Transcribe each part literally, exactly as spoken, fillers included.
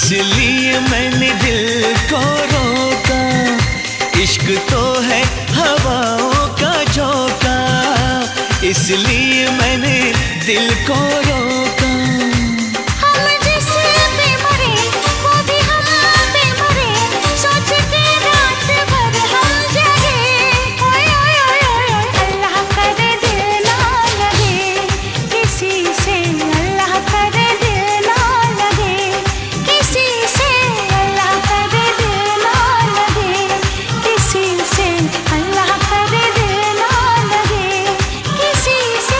इसलिए मैंने दिल को रोका। इश्क तो है हवाओं का झोंका, इसलिए मैंने दिल को रोका। हम जिस पे मरे वो भी हम पे मरे, सोच के रात भर हम जगे। ओए ओए ओए ओए अल्लाह करे दिल ना लगे किसी से, अल्लाह करे दिल ना लगे किसी से, अल्लाह करे दिल ना लगे किसी से, अल्लाह करे दिल ना लगे किसी से।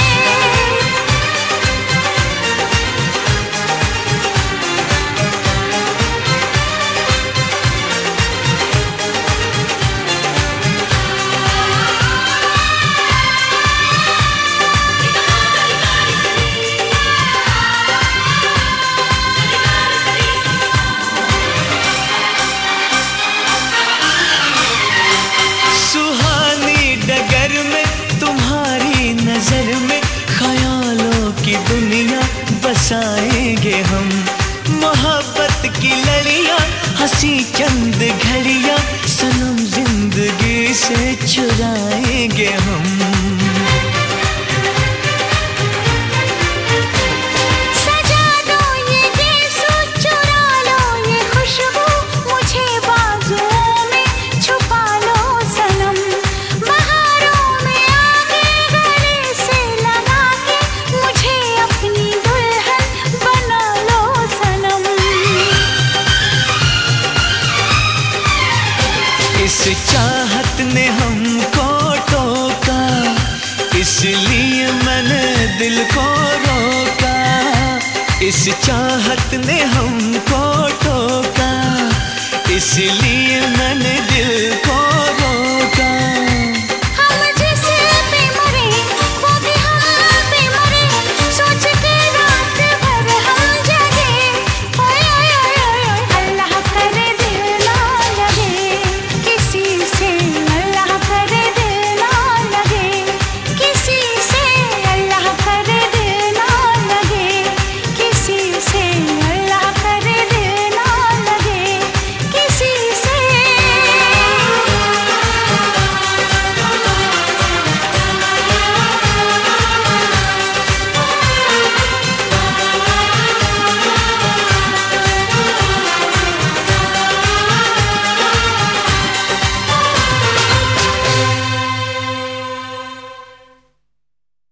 सुहानी डगर में तुम्हारी नजर में ख्यालों की दुनिया बसाएंगे हम। मोहब्बत की लड़ियां हंसी चंद घड़ियां सनम जिंदगी से चुराएंगे हम। सजा दो ये गेसू, चुरा लो ये खुशबू, मुझे बाजुओं में छुपा लो सनम। बहारों में आके गले से लगा के मुझे अपनी दुल्हन बना लो सनम। इस चाहत ने हमको टोका, इसलिए मैंने दिल को रोका। इस चाहत ने हमको टोका, इसलिए मैंने दिल को